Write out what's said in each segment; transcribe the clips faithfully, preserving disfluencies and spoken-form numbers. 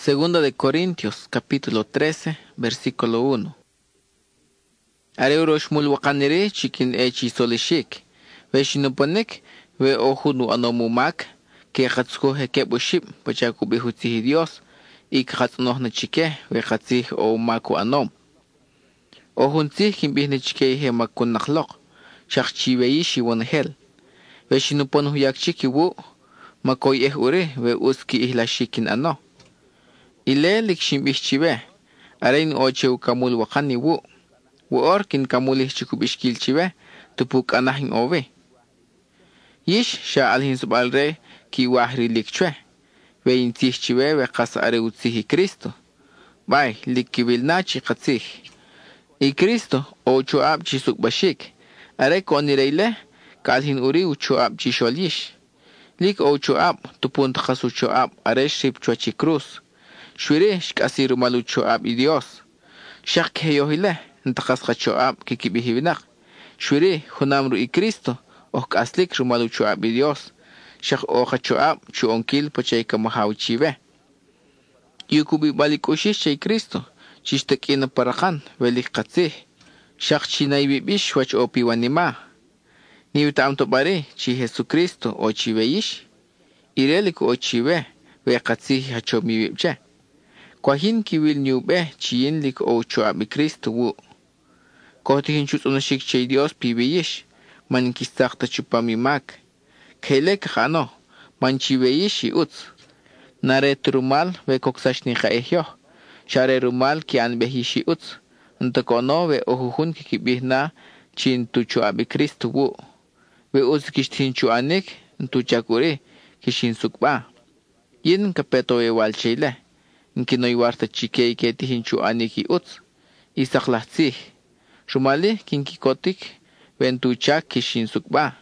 Segunda de Corintios, capítulo trece, versículo uno. Areurosh mulwakanere chikin echi solishik. Veshinupanek, ve ohunu anomumak, que hatsko heke buship, pachaku bihuti Dios, y katnohna chike, ve hatzih o maku anom. Ohunzih kimbihne chike he makun naklok, shakchi veishi wanhel. Veshinuponu yak chiki wu, makoy eh ure, ve uski ihlashikin ano. Ile likshim chive, arein oche ukamul wakani wu, wu orkin kamulih chikubishkil chive, tupuk anahin ove. Yish sha alhin subalre ki wahri likchwe, ve intih chive ve kas are utzihi Cristo. Bay likkibil nachi katzih. I Cristo o chuab chisuk bashik, are konireile, kalhin uri u chuab chisholish. Lik o chuab tupunt kasu chuab are ship chuachi cruz. Shwiri shkasiru malu choab i Dios. Shak heyohile, ntakas ka choab kikibihibinak. Shwiri hunamru i Cristo, ok aslik rumalu choab i Dios. Shak oka choab chuonkil pachay kamahaw chive. Yukubi balik ushish chay Cristo, chishtakina parakan, velik katsih. Shak chinaybibish wach opi wanima. Niwitam to bari, chi Jesucristo o chiveish. Irelik o chive, ve katsih hachomibibche. Kwahin kiwil nyube chiyin lik o chuabi Cristo wu. Kohtihin chut unashik chay Dios pibeyish, man kistakta chupami mak. Kailek khano, man chibeyish i uts. Nare trumal ve koksash ni khaehyo, share rumal ki anbehish i uts. Ntakono ve ohuhun kikibihna chin tu chuabi Cristo wu. Ve uts kishtin chuanik, ntu chakuri, kishin sukba. Yin kapeto e wal chayle. Nkinoy warta chike ke tihin chuani ki uts. Isaklahtsih. Shumali kinkikotik ventu chak kishin sukba.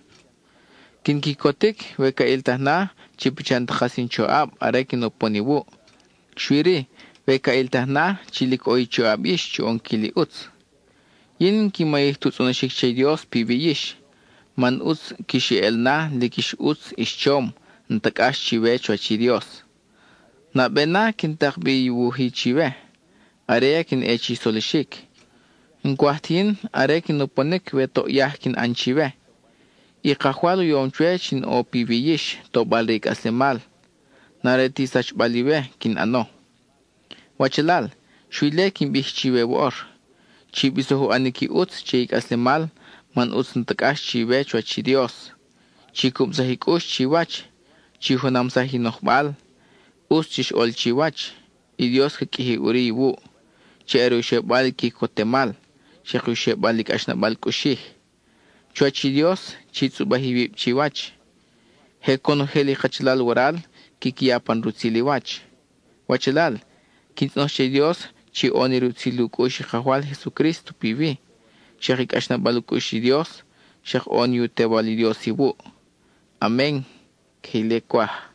Kinkikotik veka iltahna chipuchan takhasin choab arekin oponiwu. Shwiri veka iltahna chilik oy choab ish chuon kili uts. Yin kimayih tutsunashik chay Dios pibiyish. Man uts kishi elna likish uts ish chom. Ntakash chive chuachi Dios. Na bena kintak bi wuhi chive. Are kin echi solishik. Nkwahtin are kin oponek ve to yahkin anchive. I kahwalu yomchwe chin o pibiyish to balik aslemal. Nareti sach balive kin ano. Wachalal, shwile kin bih chive wor. Chibisohu aniki uts chik aslemal man uts ntakash chive chuachi Dios. Chikum sahikush chiwach. Chihunam sahinokbal. Ustish ol chiwach, y Dios que kihi uri wu, cheru shebal ki kotemal, sheku shebal kashnabal kushih. Chuachi Dios, chitsubahi chiwach. He kono heli kachalal waral, kikiapan rutziliwach. Wachalal, kintnoche Dios, chi oni rutzilu kushi jahwal Jesucristo pivi. Sheki kashnabal kushi Dios, shek oni utebali Dios iwu. Amén. Kile kwa.